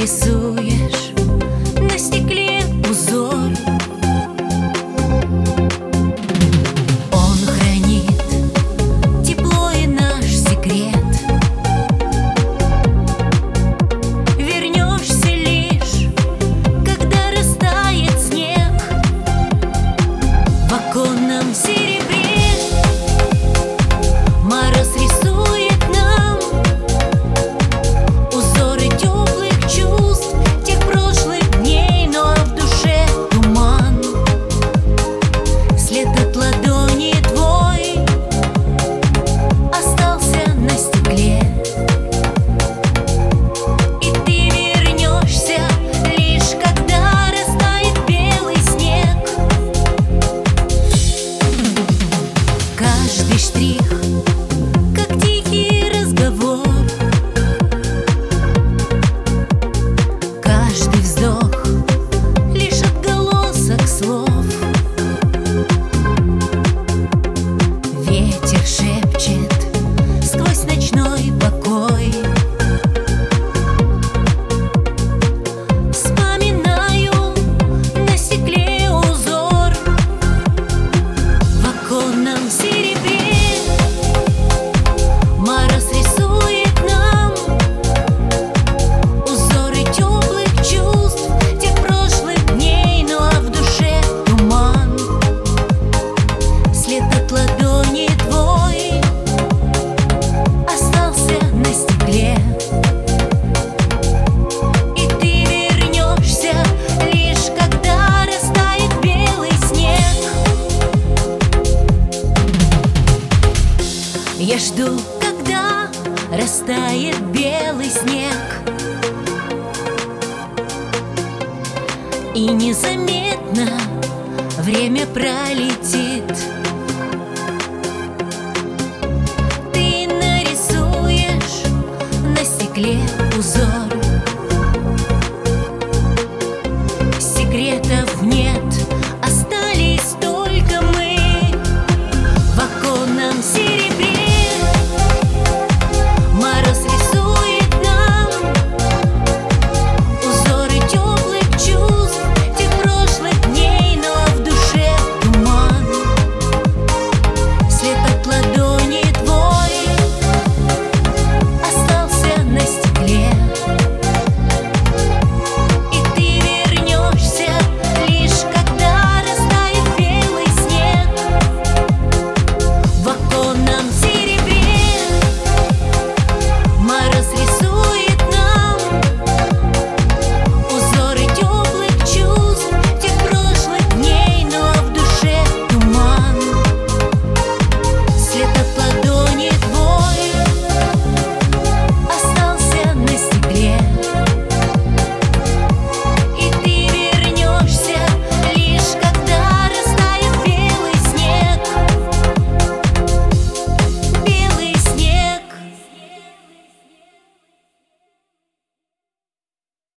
рисуешь на стекле узор. Он хранит тепло и наш секрет. Вернешься лишь, когда растает снег в оконном серебре. Мороз рисует нам узоры теплых чувств тех прошлых дней, но в душе туман. След от ладони твой остался на стекле, и ты вернешься лишь, когда растает белый снег. Каждый штрих как тихий разговор, каждый вздох лишь отголосок слов. Ветер шепчет сквозь ночной покой. Вспоминаю на стекле узор в оконном серебре. Мороз рисует нам узоры теплых чувств тех прошлых дней, но в душе туман. След от ладони твой остался на стекле, и ты вернешься лишь, когда растает белый снег. Я жду, когда растает белый снег, и незаметно время пролетит. Ты нарисуешь на стекле узор.